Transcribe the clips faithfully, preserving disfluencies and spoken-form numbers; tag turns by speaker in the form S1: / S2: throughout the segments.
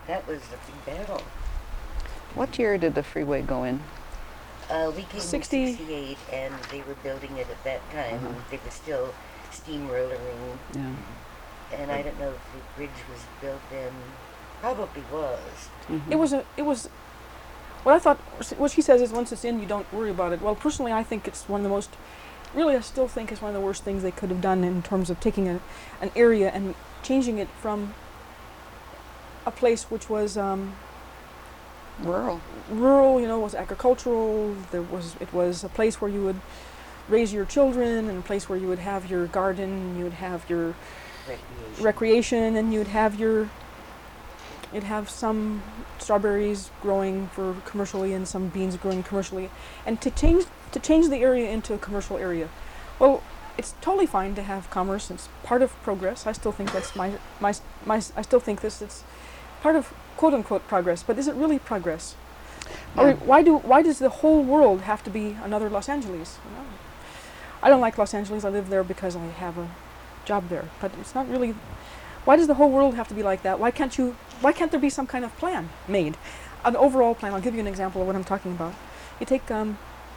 S1: That was a big battle.
S2: What year did the freeway go in?
S1: Uh, we came
S3: sixty.
S1: in sixty-eight, and they were building it at that time.
S2: Uh-huh.
S1: They were still steamrollering,
S2: Yeah.
S1: and I don't know if the bridge was built then. Probably was.
S2: Mhm.
S3: It was a. It was. What I thought. What she says is, once it's in, you don't worry about it. Well, personally, I think it's one of the most. Really, I still think it's one of the worst things they could have done in terms of taking a, an area and changing it from a place which was um,
S2: rural.
S3: rural. You know, was agricultural. There was. It was a place where you would raise your children, and a place where you would have your garden. You would have your
S1: Recreation.
S3: recreation, and you'd have your you'd have some strawberries growing for commercially and some beans growing commercially, and to change to change the area into a commercial area. Well, it's totally fine to have commerce. It's part of progress. I still think that's my my my. I still think this. It's part of quote unquote progress. But is it really progress? Or
S2: Yeah.
S3: why do why does the whole world have to be another Los Angeles? You know? I don't like Los Angeles. I live there because I have a job there. But it's not really. Why does the whole world have to be like that? Why can't you? Why can't there be some kind of plan made, an overall plan? I'll give you an example of what I'm talking about. You take, um,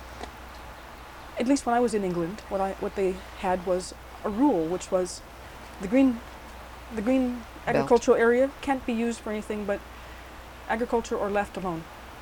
S3: at least when I was in England, what I what they had was a rule, which was, the green, the green
S2: Belt.
S3: agricultural area can't be used for anything but agriculture or left alone.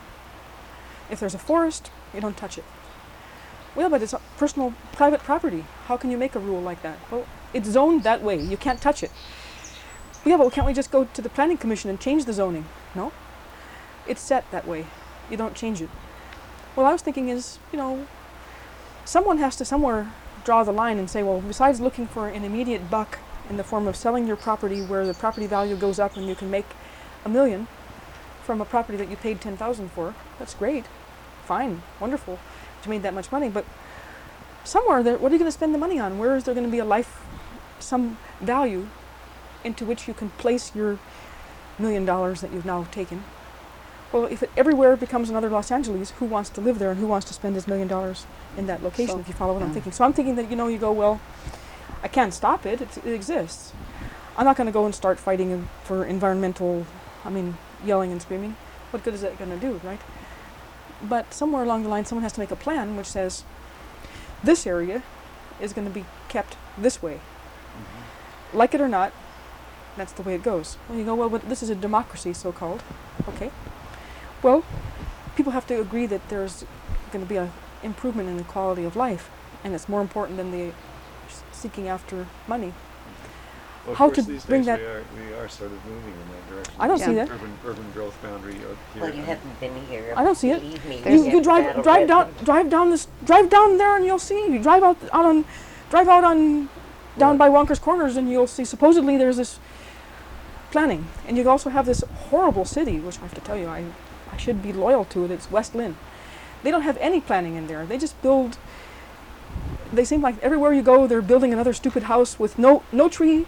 S3: If there's a forest, you don't touch it. Well, but it's a personal, private property. How can you make a rule like that? Well, it's zoned that way. You can't touch it. Yeah, but can't we just go to the planning commission and change the zoning? No. It's set that way. You don't change it. What I was thinking is, you know, someone has to somewhere draw the line and say, well, besides looking for an immediate buck in the form of selling your property where the property value goes up and you can make a million from a property that you paid ten thousand for, that's great. Fine, wonderful. You made that much money, but somewhere there, what are you going to spend the money on? Where is there going to be a life, some value into which you can place your million dollars that you've now taken? Well, if it everywhere becomes another Los Angeles, who wants to live there and who wants to spend his million dollars in that location,
S2: So,
S3: if you follow what I'm
S2: yeah.
S3: thinking? So I'm thinking that, you know, you go, well, I can't stop it, it, it exists. I'm not going to go and start fighting in- for environmental, I mean, yelling and screaming. What good is that going to do, right? But somewhere along the line, someone has to make a plan which says, this area is going to be kept this way.
S1: Mm-hmm.
S3: Like it or not, that's the way it goes. Well, you go, well, but this is a democracy, so-called. Okay. Well, people have to agree that there's going to be an improvement in the quality of life, and it's more important than the s- seeking after money.
S4: Well, of
S3: How
S4: course,
S3: to
S4: these
S3: bring
S4: days
S3: that-
S4: we are, we are sort of moving in that direction.
S3: I don't
S2: Yeah.
S3: see that.
S4: Urban, urban growth boundary out here.
S1: Well, you
S4: and-
S1: haven't been here.
S3: I don't see it.
S1: Believe me,
S2: There's-
S3: You,
S1: we
S3: you
S1: have
S3: drive
S1: battle
S3: drive
S1: with
S3: down
S1: them.
S3: drive down this drive down there and you'll see. You drive out out on drive out on down by Wonkers Corners and you'll see supposedly there's this planning, and you also have this horrible city, which I have to tell you, I I should be loyal to it. It's West Lynn. They don't have any planning in there. They just build. They seem like everywhere you go, they're building another stupid house with no no tree,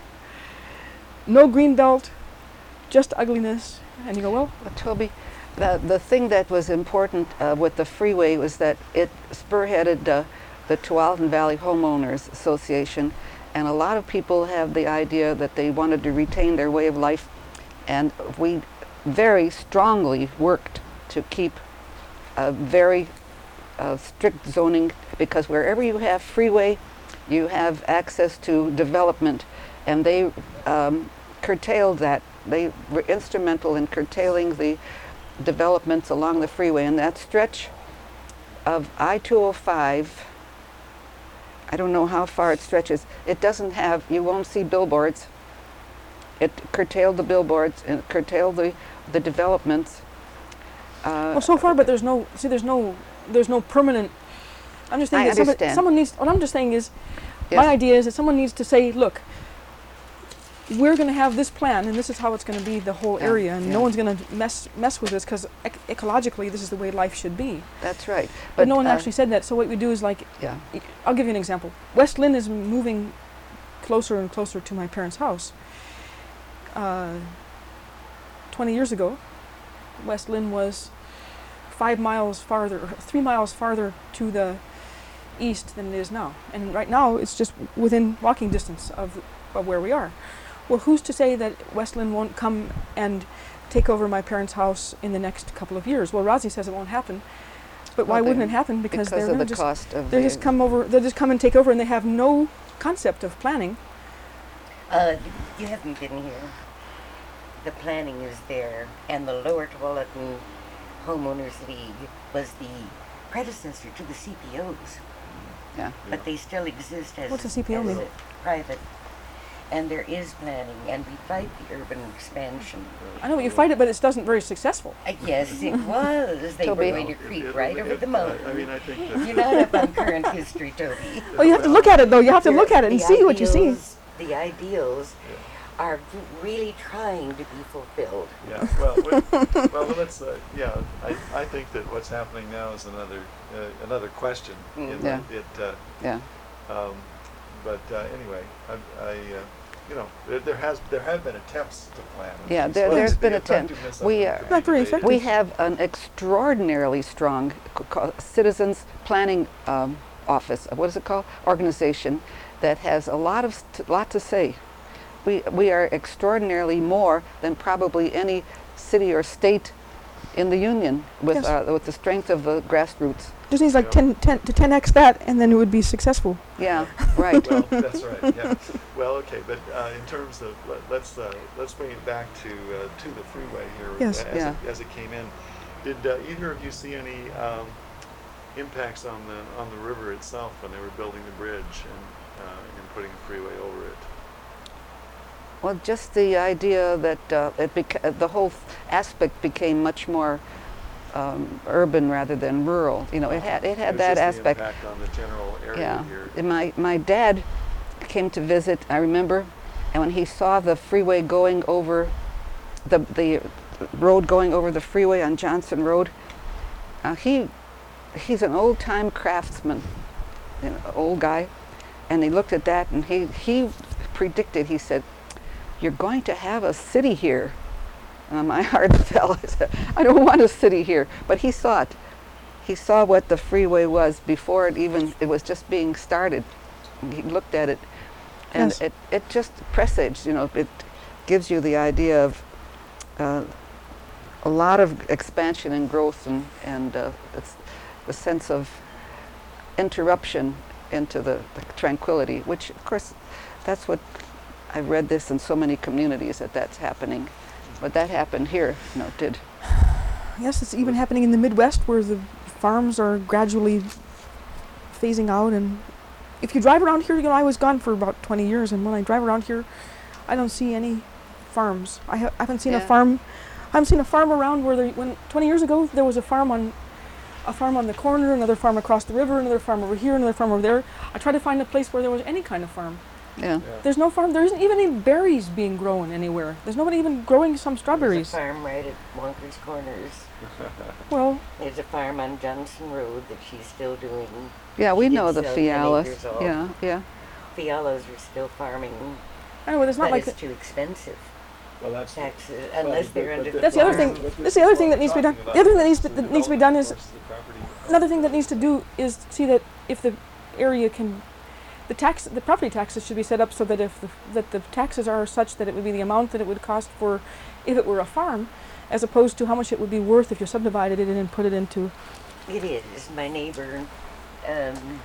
S3: no green belt, just ugliness. And you go, well,
S2: Well, Toby, the, the thing that was important uh, with the freeway was that it spearheaded uh, the Tualatin Valley Homeowners Association, and a lot of people have the idea that they wanted to retain their way of life, and we very strongly worked to keep a very uh, strict zoning, because wherever you have freeway, you have access to development, and they um, curtailed that. They were instrumental in curtailing the developments along the freeway, and that stretch of I two oh five, I don't know how far it stretches. It doesn't have, you won't see billboards. It curtailed the billboards and curtailed the, the developments. Uh,
S3: well, so far, but there's no see. There's no there's no permanent. I'm just saying
S2: I
S3: that somebody,
S2: understand.
S3: someone needs. What I'm just saying is,
S2: yes.
S3: my idea is that someone needs to say, look, we're going to have this plan, and this is how it's going to be the whole
S2: Yeah,
S3: area, and
S2: yeah.
S3: no one's going to mess mess with this because ec- ecologically, this is the way life should be.
S2: That's right.
S3: But, no one
S2: uh,
S3: actually said that. So what we do is like,
S2: Yeah.
S3: y- I'll give you an example. West Lynn is moving closer and closer to my parents' house. Uh, Twenty years ago, West Lynn was five miles farther, or three miles farther to the east than it is now. And right now, it's just within walking distance of, of where we are. Well, who's to say that Westland won't come and take over my parents' house in the next couple of years? Well, Rosie says it won't happen, but why
S2: Well,
S3: wouldn't
S2: then,
S3: it happen? Because,
S2: because
S3: they're
S2: of
S3: gonna
S2: the
S3: just
S2: cost of
S3: they
S2: the,
S3: just come over. They just come and take over, and they have no concept of planning.
S1: Uh, you haven't been here. The planning is there, and the Lower Tualatin Homeowners League was the predecessor to the C P Os,
S2: yeah.
S1: but they still exist as,
S3: What's a C P O
S1: as
S3: mean?
S1: a private. And there is planning, and we fight the urban expansion.
S3: I know you fight it, but it doesn't very successful.
S1: Uh, yes, it was. They
S2: Toby.
S1: were going to
S4: Well, it-
S1: creep
S4: it-
S1: right
S4: it-
S1: over
S4: it-
S1: the
S4: I-
S1: mountain.
S4: I mean, I think that.
S1: You're not up on current history, Toby.
S3: Well, you have to look at it though. You have to look at it and
S1: The
S3: see what you see.
S1: ideals- The ideals are g- really trying to be fulfilled.
S4: Yeah, well, we- well, let's, uh, yeah, I, I think that what's happening now is another, uh, another question. in
S1: Mm.
S2: Yeah.
S4: that It, uh,
S2: Yeah.
S4: um, but, uh, anyway, I, I, uh, you know, there, there has, there have been attempts to plan.
S2: Yeah,
S4: It's
S2: there-
S4: supposed
S2: there's
S4: to be
S2: been attempt.
S4: effectiveness of
S2: We,
S4: it
S2: uh,
S4: can be
S3: Not very
S4: debated.
S3: effective.
S2: We have an extraordinarily strong c- co- citizens planning um, office. What is it called? Organization that has a lot of st- lot to say. We we are extraordinarily more than probably any city or state in the union with
S3: Yes.
S2: uh, with the strength of the grassroots.
S3: Just needs like
S4: Yeah.
S3: ten, ten to ten x that, and then it would be successful.
S2: Yeah, right.
S4: Well, that's right, yeah. Well, okay, but uh, in terms of, let, let's, uh, let's bring it back to, uh, to the freeway here.
S3: Yes.
S4: As,
S2: Yeah.
S4: it, as it came in. Did uh, either of you see any um, impacts on the, on the river itself when they were building the bridge and, uh, and putting a freeway over it?
S2: Well, just the idea that uh, it beca- uh, the whole aspect became much more um, urban rather than rural. You know, it had it had
S4: was
S2: that
S4: just
S2: aspect.
S4: The impact on the general area
S2: Yeah.
S4: here.
S2: And my my dad came to visit. I remember, and when he saw the freeway going over, the the road going over the freeway on Johnson Road, uh, he he's an old time craftsman, you know, old guy, and he looked at that and he he predicted. He said, "You're going to have a city here." And my heart fell. I said, "I don't want a city here." But he saw it. He saw what the freeway was before it even, it was just being started. And he looked at it, and
S3: Yes.
S2: it, it just presaged, you know, it gives you the idea of uh, a lot of expansion and growth, and, and uh, it's the sense of interruption into the, the tranquility, which of course, that's what, I read this in so many communities that that's happening. But that happened here, you know, did.
S3: Yes, it's even happening in the Midwest where the farms are gradually phasing out. And if you drive around here, you know, I was gone for about twenty years, and when I drive around here, I don't see any farms. I, ha- I haven't seen a
S2: Yeah.
S3: farm. I haven't seen a farm around where there, when twenty years ago there was a farm on a farm on the corner, another farm across the river, another farm over here, another farm over there. I tried to find a place where there was any kind of farm.
S2: Yeah.
S4: Yeah.
S3: There's no farm. There isn't even any berries being grown anywhere. There's nobody even growing some
S1: There's
S3: strawberries.
S1: a farm right at Wonkers Corners.
S3: Well,
S1: There's a farm on Johnson Road that she's still doing.
S2: Yeah, we
S1: She
S2: know
S1: did
S2: the
S1: sell ten
S2: Fialas.
S1: acres off.
S2: Yeah, yeah.
S1: Fialas are still farming,
S3: anyway, it's not
S1: but
S3: like
S1: it's too expensive.
S4: Well, that's.
S1: Taxes,
S4: well,
S1: unless
S4: but-
S1: they're
S4: but
S1: under
S4: the-
S3: That's the other
S1: farm.
S3: thing.
S4: but this
S3: That's the other
S4: is
S3: thing
S4: what
S3: that needs to be
S4: we're
S3: done.
S4: talking
S3: The other thing
S4: about,
S3: that needs
S4: is
S3: to-
S4: the
S3: that needs to be done is-
S4: development versus the property.
S3: another thing that needs to do is see that if the area can, the tax, the property taxes should be set up so that if the, that the taxes are such that it would be the amount that it would cost for, if it were a farm, as opposed to how much it would be worth if you subdivided it and put it into.
S1: It is. My neighbor, um,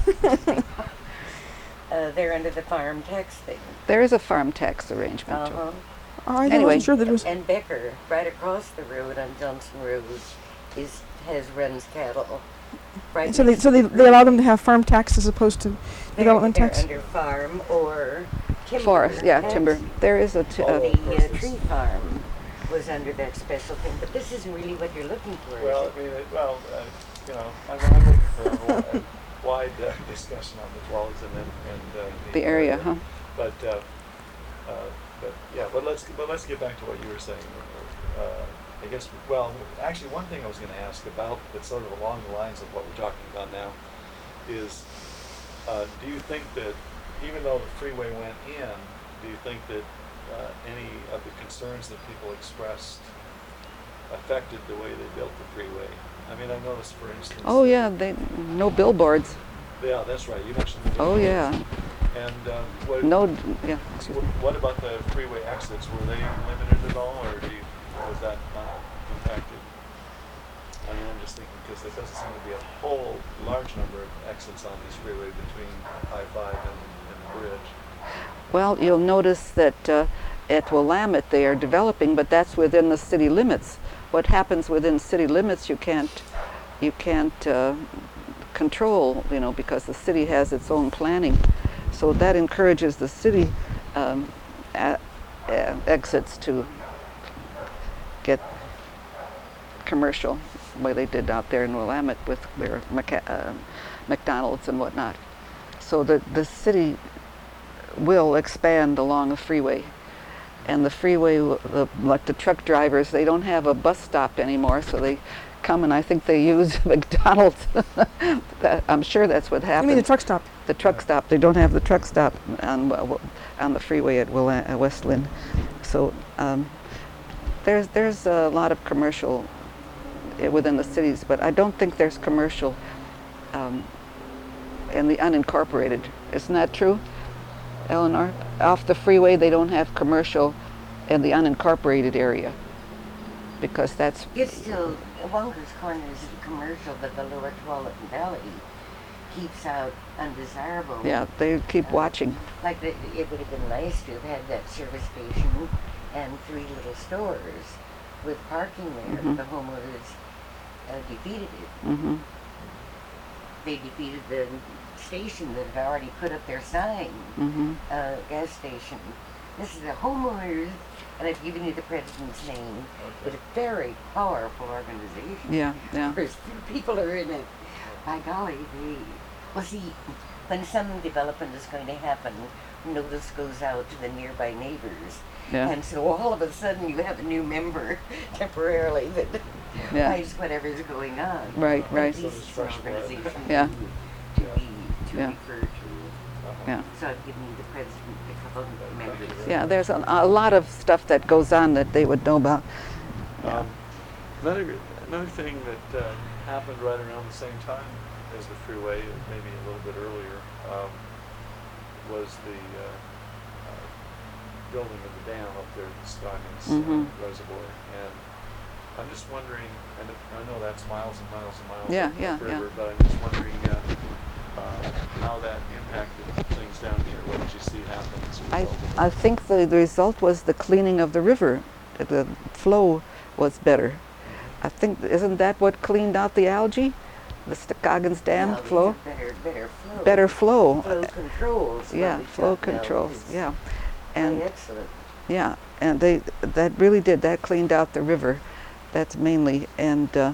S1: uh, they're under the farm tax thing.
S2: There is a farm tax arrangement. too.
S1: Uh-huh.
S3: I
S2: Anyway.
S3: wasn't sure that it was.
S1: And Becker, right across the road on Johnson Road, is has runs cattle. Right.
S3: So they
S1: next
S3: so they,
S1: to the
S3: they allow them to have farm tax as opposed to
S1: They're-
S3: development
S1: they're
S3: tax.
S1: under farm or timber.
S2: Forest, yeah,
S1: tax.
S2: timber. There is a. T-
S1: And
S2: uh,
S1: the uh, tree farm was under that special thing, but this isn't really what you're looking for,
S4: Well,
S1: is
S4: I mean, it- well, uh, you know, I'm, I'm looking for a wi- a wide uh, discussion on the Tualatin and, and uh,
S2: the area, huh?
S4: But, uh, uh, but yeah, but let's but let's get back to what you were saying. Uh, I guess, well, actually, one thing I was going to ask about that's sort of along the lines of what we're talking about now is, uh, do you think that even though the freeway went in, do you think that uh, any of the concerns that people expressed affected the way they built the freeway? I mean, I noticed, for instance.
S2: Oh yeah, they no billboards.
S4: Yeah, that's right. You mentioned the
S2: Oh
S4: billboards.
S2: yeah.
S4: And uh, what,
S2: No, d- yeah, excuse me.
S4: wh- what about the freeway exits? Were they limited at all, or do you, was that not impacted? I mean, I'm just thinking because there doesn't seem to be a whole large number of exits on this freeway between I five and, and the bridge.
S2: Well, you'll notice that uh, at Willamette they are developing, but that's within the city limits. What happens within city limits you can't, you can't uh, control, you know, because the city has its own planning. So that encourages the city um, a- a- exits to get commercial, the way they did out there in Willamette with their Maca- uh, McDonald's and whatnot. So the, the city will expand along the freeway. And the freeway, w- the, like the truck drivers, they don't have a bus stop anymore, so they come and I think they use McDonald's. That, I'm sure that's what
S3: You
S2: happened.
S3: mean the truck stop?
S2: The truck stop. They don't have the truck stop on w- on the freeway at Willa- uh, West Lynn. So um, there's there's a lot of commercial uh, within the cities, but I don't think there's commercial um, in the unincorporated. Isn't that true, Eleanor? Off the freeway, they don't have commercial in the unincorporated area because that's
S1: It's still, Wonka's Corner is a commercial that the Lower Tualatin Valley keeps out undesirable.
S2: yeah. They keep
S1: Uh,
S2: watching.
S1: Like, the, it would have been nice to have had that service station and three little stores with parking there.
S2: Mhm.
S1: The homeowners uh, defeated it.
S2: Hmm.
S1: They defeated the station that had already put up their sign,
S2: Hmm.
S1: uh, gas station. This is the homeowners, and I've given you the president's name, but
S4: Okay.
S1: a very powerful organization.
S2: Yeah, yeah.
S1: There's few people are in it. By golly, they, well see, when some development is going to happen, notice goes out to the nearby neighbors.
S2: Yeah.
S1: And so all of a sudden you have a new member temporarily that
S2: Yeah.
S1: hides whatever's going on.
S2: Right,
S1: But
S2: right.
S1: This
S4: So
S1: is
S4: there's
S1: an
S4: fresh blood.
S1: organization
S2: Yeah.
S1: to, to be, to
S2: Yeah.
S1: refer to.
S4: Uh-huh.
S2: Yeah.
S1: So I've given you the president, a couple of members.
S2: Yeah, there's a, a lot of stuff that goes on that they would know about. Yeah.
S4: Um, another another thing that uh, happened right around the same time as the freeway, maybe a little bit earlier, um, was the uh, uh, building of the dam up there at the Scoggins
S2: Mhm.
S4: uh, Reservoir. And I'm just wondering, and I know that's miles and miles and miles
S2: Yeah,
S4: up
S2: yeah,
S4: upriver,
S2: yeah.
S4: but I'm just wondering uh, uh, how that impacted things down here. What did you see happen as a
S2: I,
S4: result of
S2: I
S4: it?
S2: think the, the result was the cleaning of the river. The flow was better. I think, isn't that what cleaned out the algae? The Scoggins Dam
S1: Well, we
S2: flow?
S1: have Better, better flow.
S2: Better flow.
S1: Flow controls. what
S2: Yeah,
S1: we
S2: flow
S1: talked about
S2: controls,
S1: is
S2: yeah.
S1: quite
S2: And
S1: excellent.
S2: yeah, and they, that really did, that cleaned out the river. That's mainly, and uh,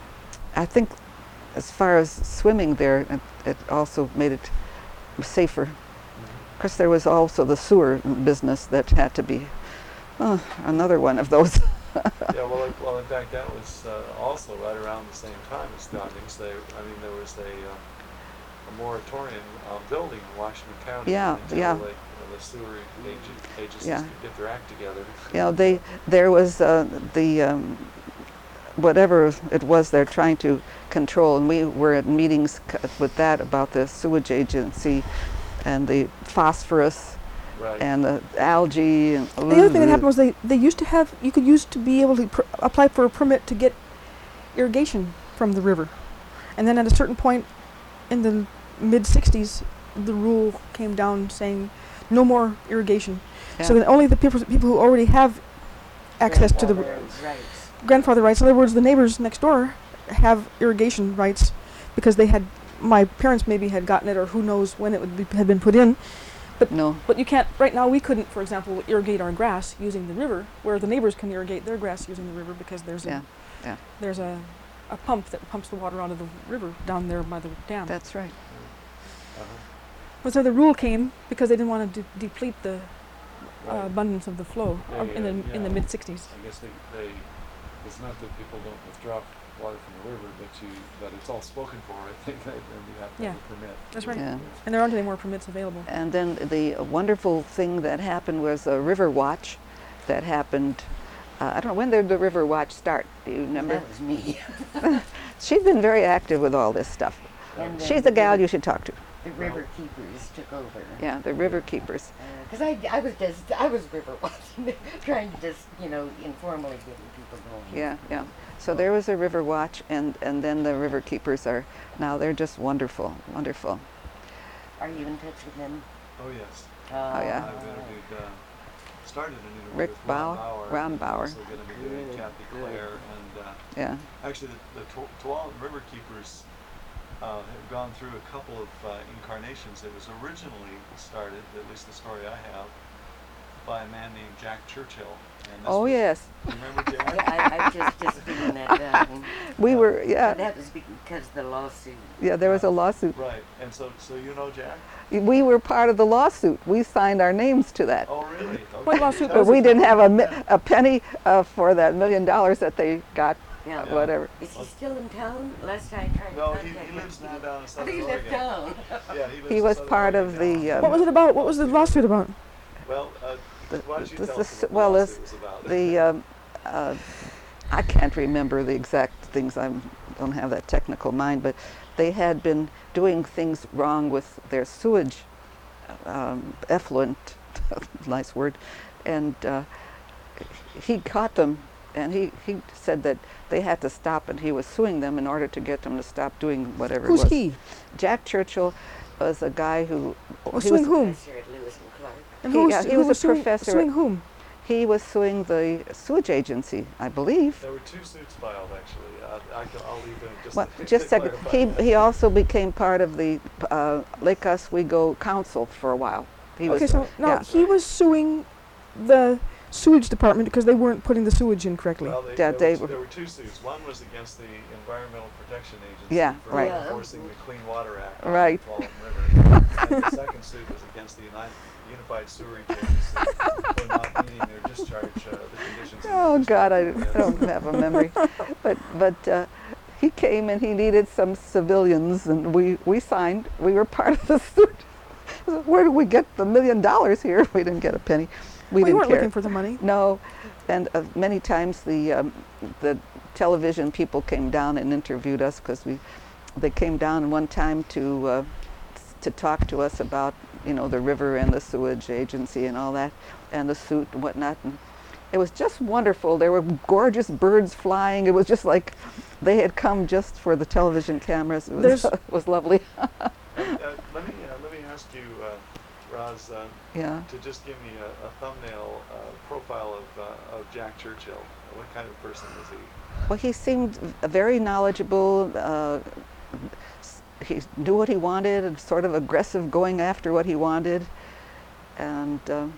S2: I think as far as swimming there, it, it also made it safer. Of course, there was also the sewer business that had to be, oh, another one of those.
S4: Yeah, well, like- well, in fact, that was uh, also right around the same time as Scoggins. They, I mean, there was a, um, a moratorium on building in Washington County
S2: Yeah,
S4: until
S2: yeah.
S4: like, you know, the sewer ag- agencies
S2: Yeah.
S4: could get their act together.
S2: You know, they, there was uh, the, um, whatever it was they're trying to control, and we were at meetings c- with that about the sewage agency and the phosphorus
S4: Right.
S2: and the algae and
S3: The other thing that happened was they, they used to have, you could use to be able to pr- apply for a permit to get irrigation from the river. And then at a certain point in the mid sixties, the rule came down saying no more irrigation. So
S2: Yeah.
S3: that only the people, people who already have access to the
S1: Grandfather rights.
S3: grandfather rights, in other words, the neighbors next door have irrigation rights because they had, my parents maybe had gotten it or who knows when it would be, had been put in.
S2: no,
S3: But you can't, right now we couldn't, for example, irrigate our grass using the river, where the neighbors can irrigate their grass using the river because there's
S2: yeah,
S3: a,
S2: yeah,
S3: there's a, a pump that pumps the water out of the river down there by the dam.
S2: that's right.
S4: Uh-huh.
S3: But so the rule came because they didn't want to de- deplete the uh,
S4: Right.
S3: abundance of the flow of- in
S4: They,
S3: the
S4: uh,
S3: in the
S4: yeah.
S3: mid sixties.
S4: I guess they, they, it's not that people don't withdraw water from the river, but you, but it's all spoken for, I think, that then you have to have
S3: Yeah.
S4: a permit.
S3: That's right.
S2: Yeah.
S3: And there aren't any more permits available.
S2: And then the wonderful thing that happened was a river watch that happened. Uh, I don't know, when did the river watch start? Do you remember?
S1: That was me.
S2: She's been very active with all this stuff.
S1: And then
S2: She's
S1: the
S2: the gal
S1: river-
S2: you should talk to.
S1: The
S4: Well-
S1: river keepers took over.
S2: Yeah, the river keepers.
S1: Because I, I was just, I was river watching, trying to just, you know, informally getting people going.
S2: Yeah, yeah. So there was a river watch, and, and then the river keepers are, now they're just wonderful, wonderful.
S1: Are you in touch with them?
S4: Oh, yes.
S1: Oh,
S2: yeah.
S4: I've interviewed, uh, started an interview
S2: Rick
S4: with
S2: Bauer-
S4: Ron Bauer.
S2: Ron
S4: and
S2: Bauer.
S4: Also going to be doing
S1: Good,
S4: Kathy
S1: good.
S4: Clare, and uh,
S2: Yeah.
S4: actually the, the Tu- Tualatin River Keepers uh, have gone through a couple of uh, incarnations. It was originally started, at least the story I have, by a man named Jack Churchill. And this
S2: Oh,
S4: was-
S2: yes.
S4: You remember Jack?
S1: Yeah, I, I just, just figured that down.
S2: We were,
S1: But
S2: yeah,
S1: that was because of the lawsuit.
S2: yeah, there was a lawsuit.
S4: Right, and so so you know Jack?
S2: We were part of the lawsuit. We signed our names to that.
S4: Oh, really?
S3: What
S4: Okay.
S3: lawsuit
S2: But
S3: was
S2: we
S3: it?
S2: didn't have a, mi- a penny uh, for that million dollars that they got,
S1: Yeah.
S4: Yeah.
S2: whatever.
S1: Is he still in town? Last time I tried to
S4: No,
S1: contact
S4: he,
S1: him.
S4: he lives
S1: about-
S4: down in
S1: I
S4: Southern
S1: think he left
S4: Oregon.
S1: town.
S4: Yeah, he lives
S2: He
S4: in
S2: was
S4: Southern
S2: part of
S4: Oregon
S2: the,
S4: now.
S2: uh,
S3: What was it about? What was the lawsuit about?
S4: Well, uh,
S2: The-
S4: why don't you
S2: the-
S4: tell
S2: the
S4: us
S2: s-
S4: what the
S2: well,
S4: lawsuit
S2: this-
S4: was about?
S2: The, um, uh, I can't remember the exact things. I don't have that technical mind, but they had been doing things wrong with their sewage, um, effluent, nice word, and uh, he caught them, and he, he said that they had to stop, and he was suing them in order to get them to stop doing whatever
S3: Who's
S2: it was.
S3: he?
S2: Jack Churchill was a guy who
S3: Was
S2: he
S3: suing
S2: was,
S3: whom?
S1: Professor at Lewis and Clark.
S3: And
S2: He-
S3: who
S2: yeah,
S3: was,
S2: he
S3: who
S2: was a
S3: suing,
S2: professor
S3: Suing
S2: at-
S3: whom?
S2: he was suing the sewage agency, I believe.
S4: There were two suits filed, actually. Uh, I, can- I'll leave them just
S2: Well,
S4: to,
S2: just a
S4: to
S2: second.
S4: clarify
S2: He,
S4: that.
S2: he also became part of the uh, Lake Oswego Council for a while. He
S3: Okay,
S2: was,
S3: so now
S2: yeah.
S3: he was suing the sewage department because they weren't putting the sewage in correctly.
S4: Well, they,
S2: Yeah,
S4: there,
S2: they
S4: was,
S2: were-
S4: there were two suits. One was against the Environmental Protection Agency
S2: Yeah,
S4: for
S2: right.
S1: Yeah.
S4: enforcing the Clean Water Act on
S2: Right.
S4: the Tualatin River. And the second suit was against the United, Unified Sewerage Agency for not meeting their discharge, uh, the conditions. in their
S2: Oh
S4: discharge
S2: God, I, I
S4: permits.
S2: don't have a memory. But but uh, he came and he needed some civilians, and we we signed. We were part of the suit. Where did we get the million dollars here? We didn't get a penny. We
S3: we
S2: didn't
S3: weren't
S2: care.
S3: looking for the money.
S2: No, and uh, many times the um, the television people came down and interviewed us because we they came down one time to uh, s- to talk to us about you know the river and the sewage agency and all that and the suit and whatnot. And it was just wonderful. There were gorgeous birds flying. It was just like they had come just for the television cameras. It was,
S3: There's-
S2: it was lovely.
S4: Uh, uh, let me uh, let me ask you, uh, Roz, uh,
S2: Yeah.
S4: to just give me a, a thumbnail uh, profile of uh, of Jack Churchill. What kind of person was he?
S2: Well, he seemed v- very knowledgeable. Uh, s- he knew what he wanted and sort of aggressive going after what he wanted. And, um,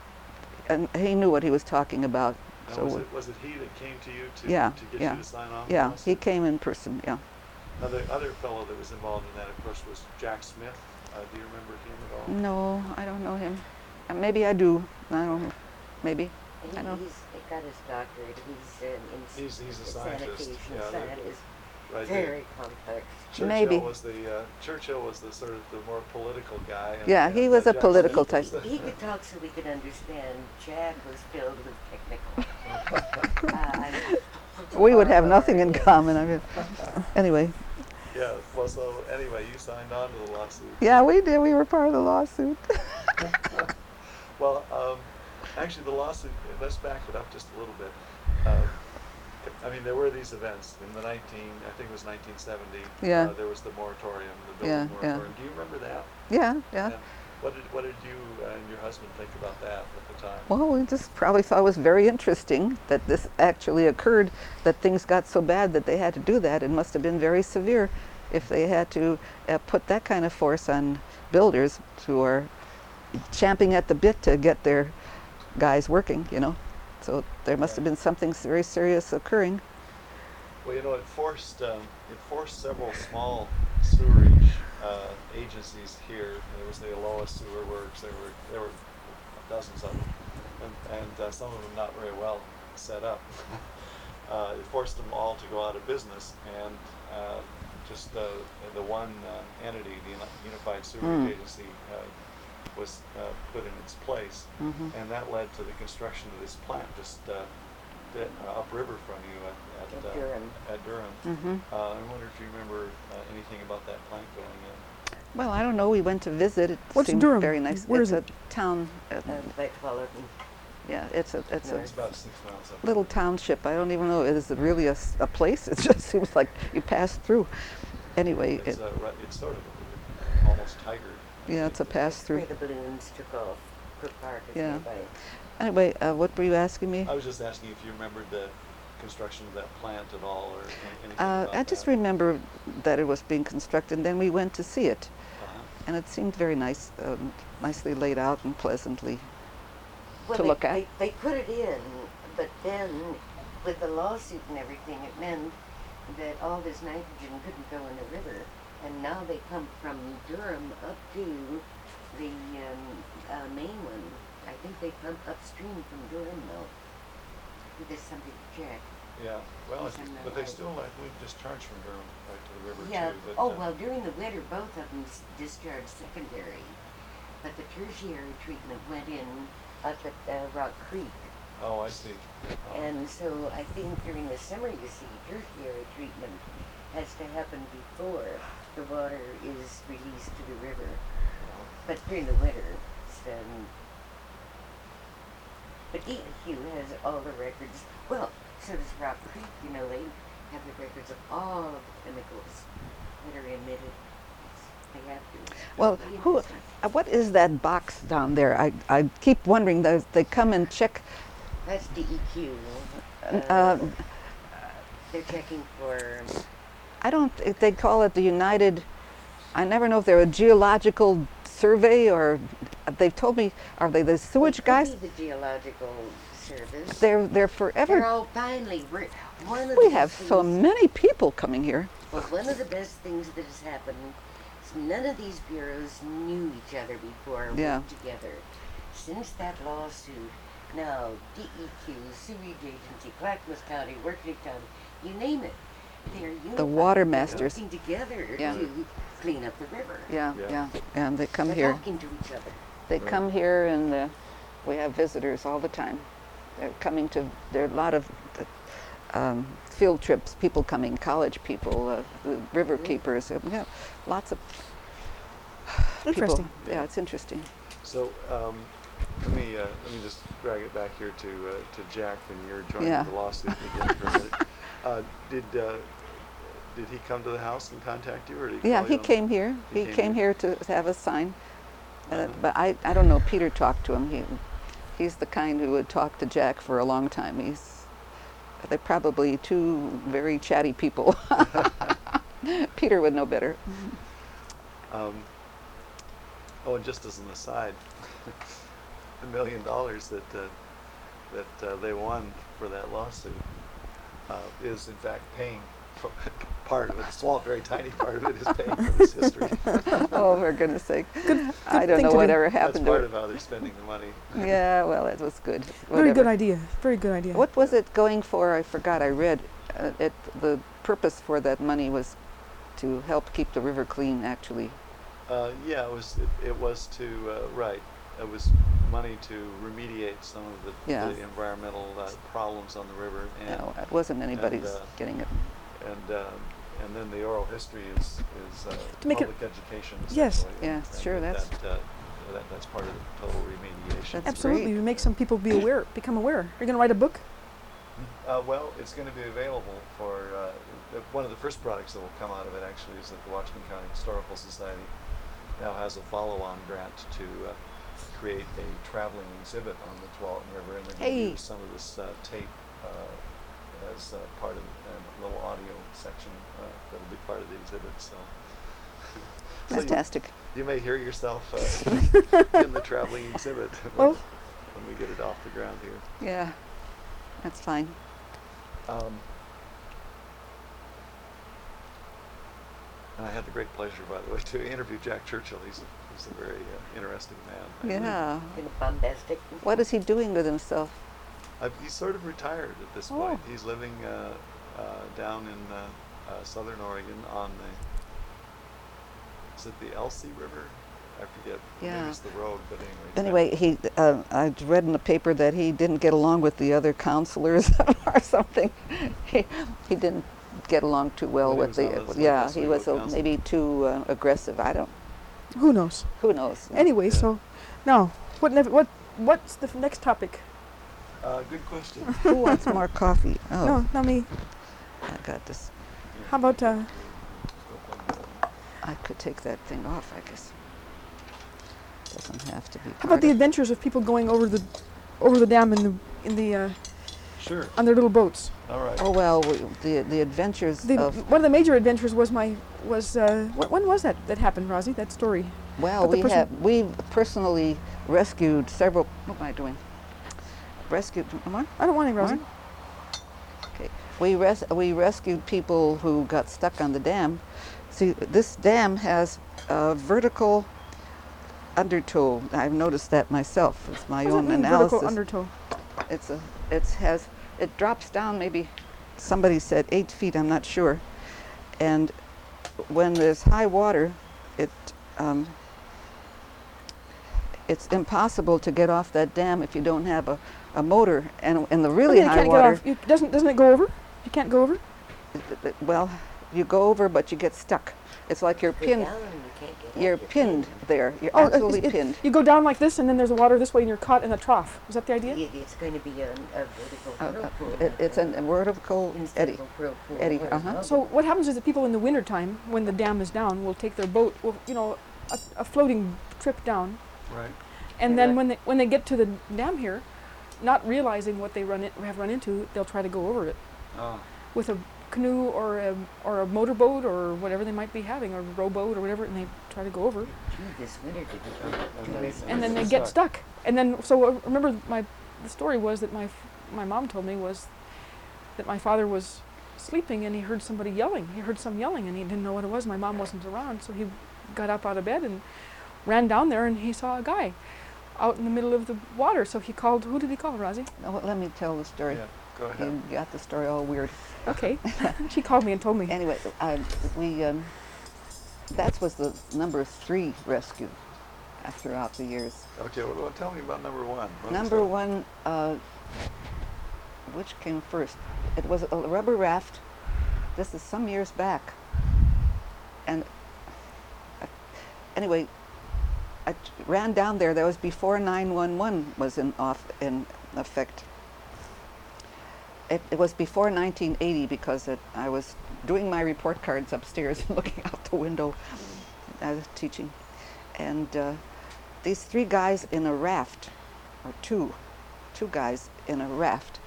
S2: and he knew what he was talking about.
S4: Now,
S2: So
S4: was
S2: we-
S4: it was it he that came to you to
S2: Yeah,
S4: to get
S2: yeah.
S4: you to sign off? on
S2: yeah,
S4: this?
S2: he came in person, yeah.
S4: Now, the other fellow that was involved in that, of course, was Jack Smith. Uh, do you remember him at all?
S2: No, I don't know him. Uh, maybe I do. I don't know. Maybe.
S1: He,
S2: I know.
S1: he's he got his doctorate. He's um, in
S4: He's- he's a
S1: s-
S4: scientist.
S1: sanitation
S4: Yeah, they're-
S1: scientist.
S4: Right there.
S1: Very complex.
S4: Churchill
S2: Maybe.
S4: was the uh, Churchill was the sort of the more political guy. And,
S2: Yeah,
S4: and,
S2: he
S4: uh,
S2: was a
S4: Jack
S2: political
S4: Smith was
S2: type.
S4: the-
S1: He could talk so we could understand. Jack was filled with technical. uh, I'm-
S2: We would have nothing in common. I mean, anyway,
S4: Yeah. Well, so anyway, you signed on to the lawsuit.
S2: yeah, we did. We were part of the lawsuit.
S4: Well, um, actually, the lawsuit. Let's back it up just a little bit. Uh, I mean, there were these events in the nineteen. I think it was nineteen seventy.
S2: Yeah.
S4: Uh, there was the moratorium, the
S2: Yeah,
S4: building
S2: yeah.
S4: moratorium. Do you remember that?
S2: Yeah, yeah.
S4: And what did what did you and your husband think about that at the time?
S2: Well, we just probably thought it was very interesting that this actually occurred, that things got so bad that they had to do that. It must have been very severe if they had to uh, put that kind of force on builders who are champing at the bit to get their guys working, you know. So there must have been something s- very serious occurring.
S4: Well, you know, it forced um, it forced several small sewerage uh, agencies here. There was the Aloha Sewer Works. There were there were dozens of them, and, and uh, some of them not very well set up. uh, it forced them all to go out of business, and uh, just uh, the one uh, entity, the Uni- Unified Sewerage
S2: Mm.
S4: Agency, uh, was uh, put in its place,
S2: Mhm.
S4: and that led to the construction of this plant just uh, that, uh, upriver from you at, at,
S1: At
S4: uh,
S1: Durham.
S4: at Durham.
S2: Mhm.
S4: Uh, I wonder if you remember uh, anything about that plant going in.
S2: Well, I don't know. We went to visit. It
S3: What's
S2: seemed
S3: Durham?
S2: very nice.
S3: Where
S2: it's
S3: is
S2: a
S3: it?
S2: town. Uh,
S1: Uh, by Tualatin.
S2: yeah, it's a it's
S1: No,
S2: a
S4: It's about six miles up.
S2: little township. I don't even know. Is it really a, s- a place? It just seems like you pass through. Anyway,
S4: It's,
S2: it,
S4: uh, right, it's sort of a- almost tiger.
S2: yeah, it's a pass
S1: That's
S2: through.
S1: where the balloons took off. Cook Park is
S2: Yeah.
S1: nearby.
S2: Anyway, uh, what were you asking me?
S4: I was just asking if you remembered the construction of that plant at all, or any- anything
S2: Uh,
S4: about
S2: I just
S4: that.
S2: remember that it was being constructed, and then we went to see it,
S4: Uh-huh.
S2: and it seemed very nice, um, nicely laid out and pleasantly.
S1: Well,
S2: To
S1: they,
S2: look at.
S1: They, they put it in, but then with the lawsuit and everything, it meant that all this nitrogen couldn't go in the river. And now they pump from Durham up to the um, uh, main one. I think they pump upstream from Durham though. There's something to check.
S4: Yeah, well,
S1: Yes,
S4: if-
S1: I'm not
S4: but they
S1: right.
S4: still, I believe, discharge from Durham right to the river
S1: Yeah.
S4: too. But,
S1: Oh,
S4: uh,
S1: well, during the winter, both of them s- discharged secondary. But the tertiary treatment went in up at uh, Rock Creek.
S4: Oh, I see. Oh.
S1: And so I think during the summer, you see, tertiary treatment has to happen before the water is released to the river. But during the winter, it's, um, but D E Q has all the records. Well, so does Rock Creek. You know, they have the records of all of the chemicals that are emitted. It's- They have to.
S2: Well,
S1: Pretty
S2: who?
S1: interesting.
S2: Uh, what is that box down there? I, I keep wondering. They, they come and check.
S1: That's D E Q.
S2: Uh,
S1: Uh, they're checking for.
S2: I don't. If they call it the United. I never know if they're a geological survey or. They've told me. Are they the sewage
S1: It could
S2: guys?
S1: be the geological service.
S2: They're they're forever.
S1: They're all finally. We're, one of
S2: We
S1: the
S2: have
S1: best
S2: so
S1: things-
S2: many people coming here.
S1: Well, one of the best things that has happened is none of these bureaus knew each other before or
S2: Yeah.
S1: worked together. Since that lawsuit, now D E Q, Sewage Agency, Clackamas County, Berkeley County, you name it, they're unified.
S2: water
S1: They're
S2: masters.
S1: working together
S2: Yeah.
S1: to clean up the river.
S2: Yeah,
S4: Yeah.
S2: yeah, and they come
S1: They're
S2: here.
S1: talking to each other.
S2: They
S4: Right.
S2: come here, and uh, we have visitors all the time. They're coming to. There are a lot of uh, um, field trips. People coming, college people, uh, the river
S1: Mhm.
S2: keepers. uh, Yeah, lots of
S3: Interesting.
S2: people. Yeah, it's interesting.
S4: So um, let me uh, let me just drag it back here to uh, to Jack, and you're joining
S2: Yeah.
S4: the lawsuit again for a minute. Uh, did uh, did he come to the house and contact you, or did he?
S2: Yeah,
S4: call
S2: he
S4: you on-
S2: came here.
S4: He
S2: He
S4: came
S2: came
S4: here.
S2: here to have a sign. Uh,
S4: Uh-huh.
S2: But I, I don't know. Peter talked to him. He, he's the kind who would talk to Jack for a long time. He's, they're probably two very chatty people. Peter would know better.
S4: Um, oh, and just as an aside, the million dollars that uh, that uh, they won for that lawsuit uh, is in fact paying for part of it. A small, very tiny part of it is paying for this history.
S2: Oh, for goodness sake.
S3: Good,
S2: I don't
S3: thing
S2: know
S3: to do.
S2: whatever
S4: That's
S2: happened to
S4: part
S2: it.
S4: of how they're spending the money.
S2: Yeah, well, it was good.
S3: Very good
S2: Whatever.
S3: idea. Very good idea.
S2: What was it going for? I forgot. I read uh, it. The purpose for that money was to help keep the river clean, actually.
S4: Uh, yeah, it was. It, it was to uh, right. It was money to remediate some of the,
S2: Yeah.
S4: the environmental uh, problems on the river, and
S2: No, it wasn't anybody's
S4: uh,
S2: getting it.
S4: and um, and then the oral history is is uh,
S3: To make it-
S4: public education.
S3: Yes.
S4: essentially,
S2: Yeah,
S4: and- and
S2: sure,
S4: that,
S2: that's-
S4: that, uh, that that's part of the total remediation.
S2: That's
S3: Absolutely.
S2: great.
S3: We make some people be aware, become aware. Are you going to write a book?
S4: Uh, well, it's going to be available for uh, the- one of the first products that will come out of it. Actually, is that the Washington County Historical Society now has a follow-on grant to uh, create a traveling exhibit on the Tualatin River, and they're going to
S2: Hey.
S4: use some of this uh, tape uh, as uh, part of a little audio section uh, that will be part of the exhibit. So, so you-
S2: Fantastic.
S4: You, may hear yourself uh, in the traveling exhibit when,
S3: Well-
S4: when we get it off the ground here.
S2: Yeah, that's fine.
S4: Um, and I had the great pleasure, by the way, to interview Jack Churchill. He's a, he's a very uh, interesting man. I believe.
S2: Yeah.
S1: Kind of bombastic.
S2: What is he doing with himself?
S4: Uh, he's sort of retired at this
S2: Oh.
S4: point. He's living uh, uh, down in uh, uh, southern Oregon on the, is it the Elsie River? I forget. Maybe
S2: Yeah.
S4: it's the road, but anyway. it's
S2: Anyway,
S4: that-
S2: he. Uh, I read in the paper that he didn't get along with the other counselors or something. He, he didn't get along too well
S4: When he
S2: with
S4: was
S2: the.
S4: on the
S2: yeah, he
S4: Oswego
S2: was a,
S4: Council.
S2: maybe too uh, aggressive. I don't.
S3: Who knows?
S2: Who knows?
S3: Anyway,
S4: Yeah.
S3: so now what nev- what what's the f- next topic?
S4: Uh, good question.
S2: Who wants more coffee? Oh,
S3: No, not me.
S2: I got this.
S3: How about uh,
S2: I could take that thing off, I guess. Doesn't have to be.
S3: how about
S2: part
S3: the
S2: of-
S3: adventures of people going over the over the dam in the in the uh,
S4: Sure.
S3: on their little boats?
S4: All right.
S2: Oh well, we, the the adventures
S3: The,
S2: of
S3: one of the major adventures was my was uh, wh- when was that that happened, Rosie? That story.
S2: well,
S3: but the
S2: we
S3: person-
S2: have we personally rescued several. What am I doing? Rescued. Come on.
S3: I don't want any, Rosie.
S2: What? Okay. We res- we rescued people who got stuck on the dam. See, this dam has a vertical undertow. I've noticed that myself. It's my
S3: What does
S2: own
S3: that mean,
S2: analysis.
S3: vertical undertow?
S2: It's a it has it drops down maybe somebody said eight feet, I'm not sure, and when there's high water it um, it's impossible to get off that dam if you don't have a, a motor, and in the
S3: What do
S2: really
S3: you mean it
S2: high
S3: can't
S2: water
S3: get off? You, doesn't doesn't it go over? You can't go over.
S2: it- it- well you go over but you get stuck. It's like you're
S1: Go
S2: pinned
S1: down and you can't get up,
S2: you're pinned there. You're
S3: Oh, it-
S2: absolutely
S3: it-
S2: pinned.
S3: You go down like this, and then there's water this way, and you're caught in a trough. Is that the idea?
S1: It, it's going to be a, a vertical
S2: Uh, uh,
S1: whirlpool.
S2: it, it's an, a vertical
S1: Instead
S2: eddy.
S1: of a whirlpool
S2: Eddy,
S1: horizontal.
S2: uh-huh.
S3: So what happens is that people in the wintertime, when the dam is down, will take their boat, will, you know, a, a floating trip down,
S4: Right.
S3: and
S1: Yeah,
S3: then
S1: right.
S3: when they when they get to the dam here, not realizing what they run it, have run into, they'll try to go over it
S4: Oh.
S3: with a canoe or a or a motorboat or whatever they might be having, or a rowboat or whatever, and they try to go over,
S1: Gee, this winter did
S4: And
S1: you
S4: they-
S1: miss
S3: and then they
S4: Stuck.
S3: get stuck. And then so uh, remember my the story was that my f- my mom told me was that my father was sleeping and he heard somebody yelling. He heard some yelling and he didn't know what it was. My mom wasn't around, so he got up out of bed and ran down there, and he saw a guy out in the middle of the water. So he called. Who did he call, Rosie?
S2: Oh, let me tell the story.
S4: Yeah. Go ahead.
S2: You got the story all weird.
S3: Okay. She called me and told me.
S2: Anyway, uh, we um, that was the number three rescue uh, throughout the years.
S4: Okay. Well, well, tell me about number one. What was
S2: Number
S4: that?
S2: one, uh, which came first? It was a rubber raft. This is some years back, and uh, anyway, I t- ran down there. That was before nine one one was in off in effect. It, it was before nineteen eighty because it, I was doing my report cards upstairs and looking out the window. I was teaching, and uh, these three guys in a raft, or two, two guys in a raft.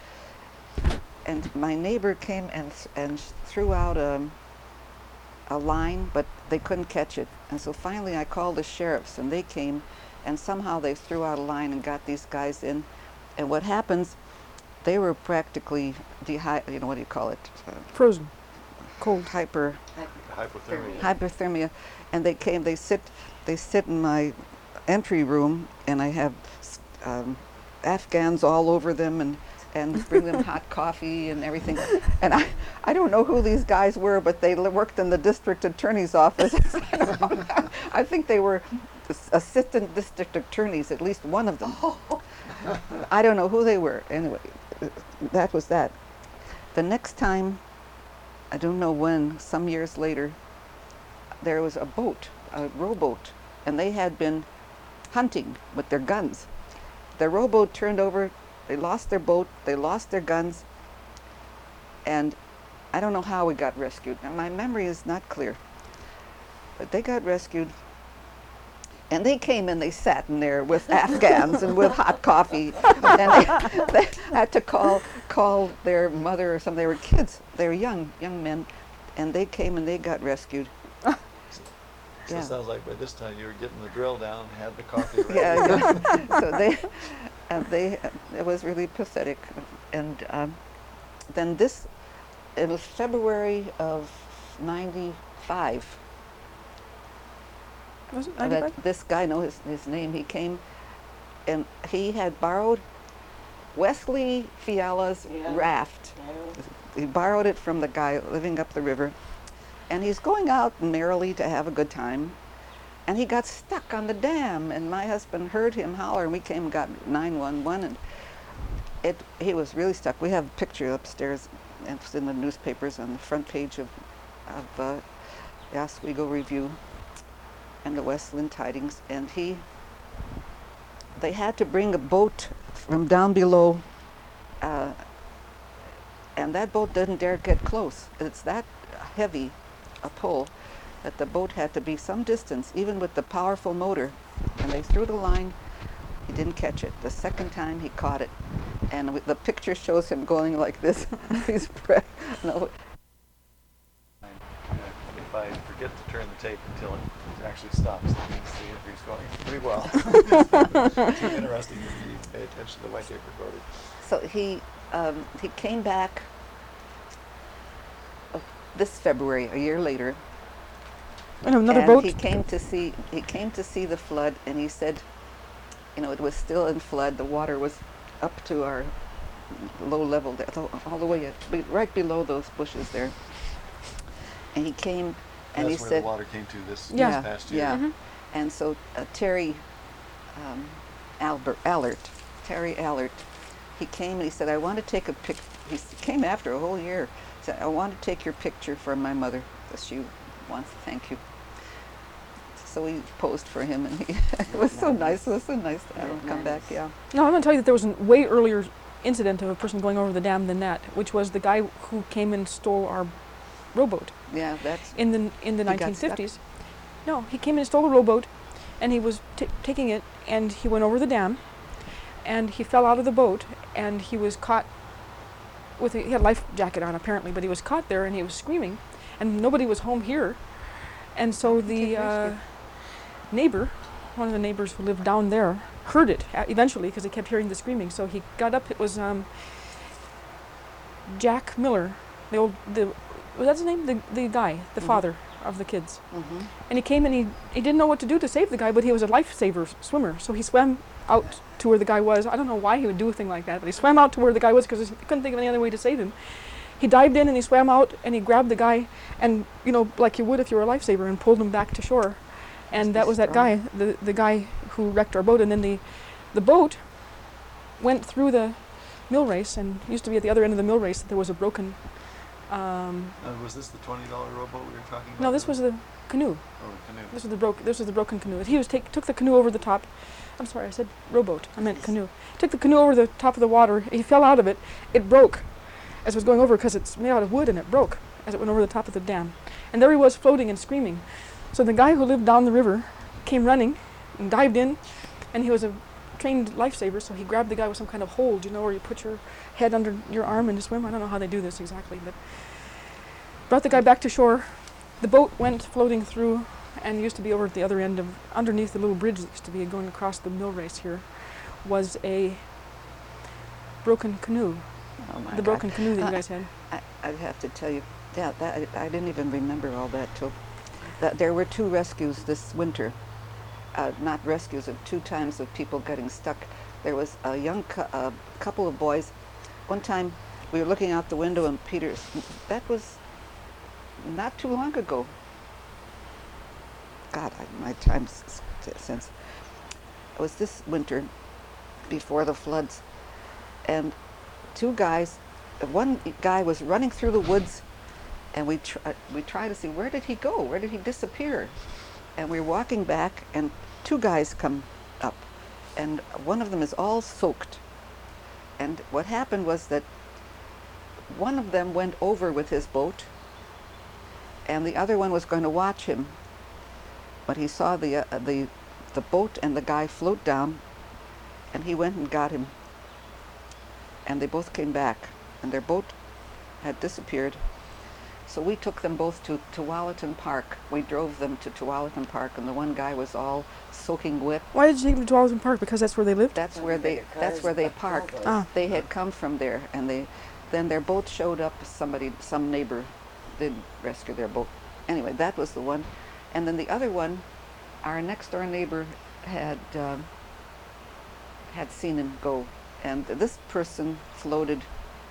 S2: And my neighbor came and th- and threw out a, a line, but they couldn't catch it. And so finally I called the sheriffs, and they came, and somehow they threw out a line and got these guys in. And what happens, they were practically dehy- you know, what do you call it? Uh,
S3: Frozen, cold.
S2: hyper
S4: Hypothermia.
S2: hypothermia, and they came. They sit. They sit in my entry room, and I have s- um, Afghans all over them, and and bring them hot coffee and everything. And I, I don't know who these guys were, but they l- worked in the district attorney's office. I think they were s- assistant district attorneys, at least one of them. I don't know who they were. Anyway, uh, that was that. The next time, I don't know when, some years later, there was a boat, a rowboat, and they had been hunting with their guns. The rowboat turned over, they lost their boat, they lost their guns, and I don't know how we got rescued. Now, my memory is not clear, but they got rescued. And they came and they sat in there with Afghans and with hot coffee. And they, they had to call call their mother or something. They were kids. They were young young men, and they came and they got rescued.
S4: So
S2: Yeah.
S4: it sounds like by this time you were getting the drill down, had the coffee ready.
S2: Yeah, yeah. So they, uh, they, uh, it was really pathetic. And um, then this, it was February of ninety-five.
S3: Was it
S2: Uh, that
S3: ninety-five?
S2: this guy, know his, his name, he came and he had borrowed Wesley Fiala's
S1: Yeah.
S2: raft. He borrowed it from the guy living up the river, and he's going out merrily to have a good time, and he got stuck on the dam, and my husband heard him holler, and we came and got nine one one, and it he was really stuck. We have a picture upstairs, and it's in the newspapers on the front page of, of uh, the Oswego Review. and the West Lynn Tidings, and he, they had to bring a boat from down below, uh, and that boat didn't dare get close. It's that heavy a pull that the boat had to be some distance, even with the powerful motor, and they threw the line. He didn't catch it. The second time he caught it, and w- the picture shows him going like this. He's pre- no,
S4: If I forget to turn the tape until it actually stops, that means the interview's going pretty well. It's too interesting if you pay attention to my tape recorder.
S2: So he um, he came back uh, this February, a year later,
S3: And another
S2: and
S3: boat.
S2: he came to see he came to see the flood, and he said, you know, it was still in flood. The water was up to our low level there, th- all the way up, be- right below those bushes there. And he came, and
S4: That's
S2: he
S4: where
S2: said,
S4: the water came to this,
S3: Yeah.
S4: this past year.
S2: yeah.
S3: Mhm.
S2: And so uh, Terry um, Albert Allert, Terry Allert, he came and he said, I want to take a pic. He s- came after a whole year. He said, I want to take your picture for my mother because she wants to thank you. So we posed for him, and he it was so nice. It was so nice to have him come back. Yeah.
S3: No, I'm going to tell you that there was a way earlier incident of a person going over the dam than that, which was the guy who came and stole our rowboat
S2: Yeah, that's
S3: in the in the
S2: He got
S3: nineteen
S2: stuck?
S3: fifties. No, he came and stole the rowboat, and he was t- taking it, and he went over the dam, and he fell out of the boat, and he was caught with a, he had a life jacket on apparently, but he was caught there, and he was screaming, and nobody was home here, and so the
S2: Take
S3: uh,
S2: rescue.
S3: neighbor, one of the neighbors who lived down there, heard it uh, eventually because he kept hearing the screaming. So he got up. It was um, Jack Miller, the old the was that his name? The the guy, the
S2: Mhm.
S3: father of the kids.
S2: hmm
S3: And he came and he, he didn't know what to do to save the guy, but he was a lifesaver s- swimmer. So he swam out to where the guy was. I don't know why he would do a thing like that, but he swam out to where the guy was because he couldn't think of any other way to save him. He dived in and he swam out and he grabbed the guy and, you know, like you would if you were a lifesaver, and pulled him back to shore. And
S2: Must
S3: that
S2: be
S3: was that
S2: strong.
S3: guy, the, the guy who wrecked our boat. And then the, the boat went through the mill race, and used to be at the other end of the mill race that there was a broken, um,
S4: Uh, was this the twenty dollar rowboat we were talking about?
S3: no, this was the canoe.
S4: Oh, the canoe.
S3: This was the broke. This was the broken canoe. He was take took the canoe over the top. I'm sorry, I said rowboat. I meant canoe. Took the canoe over the top of the water. He fell out of it. It broke as it was going over because it's made out of wood, and it broke as it went over the top of the dam. And there he was floating and screaming. So the guy who lived down the river came running and dived in, and he was a trained lifesaver, so he grabbed the guy with some kind of hold, you know, where you put your head under your arm and you swim. I don't know how they do this exactly, but brought the guy back to shore. The boat went floating through, and used to be over at the other end of, underneath the little bridge that used to be going across the mill race here, was a broken canoe.
S2: Oh my
S3: The
S2: God.
S3: broken canoe that
S2: Uh,
S3: you guys had.
S2: I, I'd have to tell you, yeah, that I, I didn't even remember all that till that there were two rescues this winter. Uh, not rescues, of two times of people getting stuck. There was a young cou- uh, couple of boys. One time we were looking out the window, and Peter's, that was not too long ago. God, I, my time s- s- sense. It was this winter before the floods, and two guys, uh, one guy was running through the woods, and we tr- uh, we tried to see where did he go, where did he disappear, and we were walking back, and two guys come up, and one of them is all soaked, and what happened was that one of them went over with his boat, and the other one was going to watch him, but he saw the uh, the the boat and the guy float down, and he went and got him, and they both came back, and their boat had disappeared. So we took them both to Tualatin Park. We drove them to Tualatin Park, and the one guy was all soaking wet.
S3: Why did you take them to Tualatin Park? Because that's where they lived?
S2: That's
S1: Oh,
S2: where
S1: but
S2: they
S1: the
S2: that's
S1: cars
S2: where they
S1: left
S2: parked.
S1: all
S3: Ah.
S2: They had come from there, and they then their boat showed up. Somebody, some neighbor, did rescue their boat. Anyway, that was the one, and then the other one, our next door neighbor had um, had seen him go, and this person floated.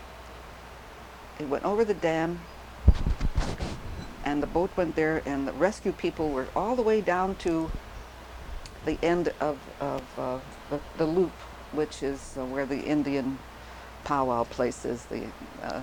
S2: It went over the dam, and the boat went there, and the rescue people were all the way down to the end of, of uh, the, the loop, which is uh, where the Indian powwow place is, the uh,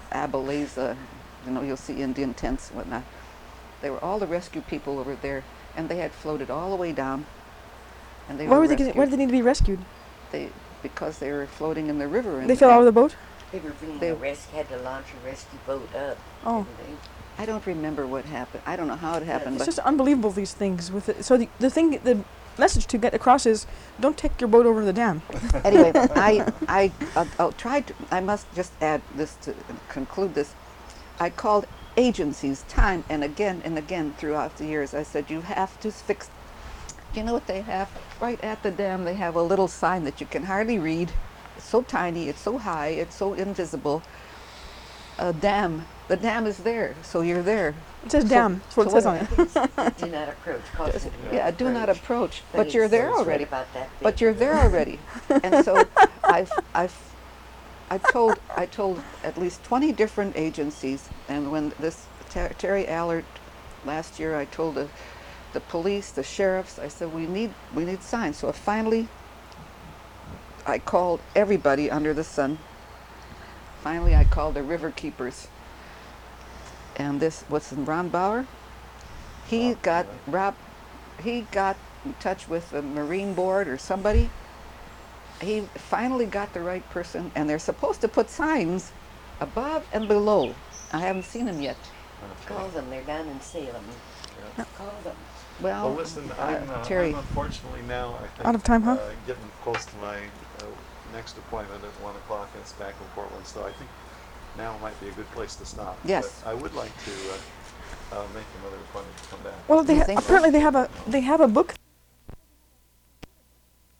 S2: Abaleza, you know, you'll see Indian tents and whatnot. They were all the rescue people over there, and they had floated all the way down. And they
S3: Why
S2: were
S3: were they?
S2: rescued.
S3: Getting, why did they need to be rescued?
S2: They because they were floating in the river. And
S3: They fell out of the boat.
S1: They were bringing
S2: They-
S1: a res- had to launch a rescue boat up.
S3: Oh.
S1: didn't they?
S2: I don't remember what happened. I don't know how it happened,
S3: It's
S2: but
S3: just unbelievable, these things. With it. So the, the thing, the message to get across is, don't take your boat over the dam.
S2: anyway, I, I, I'll, I'll try to, I must just add this to conclude this. I called agencies time and again and again throughout the years. I said, you have to fix, you know what they have? Right at the dam, they have a little sign that you can hardly read. It's so tiny, it's so high, it's so invisible. A dam, the dam is there, so you're there.
S3: It says
S2: So-
S3: dam. That's what
S2: so
S3: it says
S2: what-
S3: on
S1: I
S3: it.
S1: think it's do not approach. caution do not
S2: Yeah, do not approach, but
S1: it's-
S2: you're there
S1: it's right
S2: already.
S1: about that
S2: But
S1: big.
S2: you're there already. And so I've, I've, I told, I told at least twenty different agencies, and when this Ter- Terry Allard last year, I told the, the police, the sheriffs, I said, we need, we need signs. So finally, I called everybody under the sun. Finally, I called the river keepers. And this, what's in Ron Bauer? He
S4: Oh,
S2: got,
S4: really?
S2: Rob, he got in touch with the Marine Board or somebody. He finally got the right person, and they're supposed to put signs above and below. I haven't seen them yet.
S1: Call them. They're down in Salem.
S4: Yeah.
S1: Call them.
S2: Well,
S4: Well, listen,
S2: uh,
S4: I'm, uh,
S2: Terry,
S4: I'm unfortunately now, I think.
S3: Out of time, huh?
S4: uh, Getting close to my uh, next appointment at one o'clock, and it's back in Portland, so I think now might be a good place to stop.
S2: Yes.
S4: But I would like to uh, uh, make another appointment to come back.
S3: Well, they
S2: You
S3: ha-
S2: think so?
S3: apparently they have a they have a book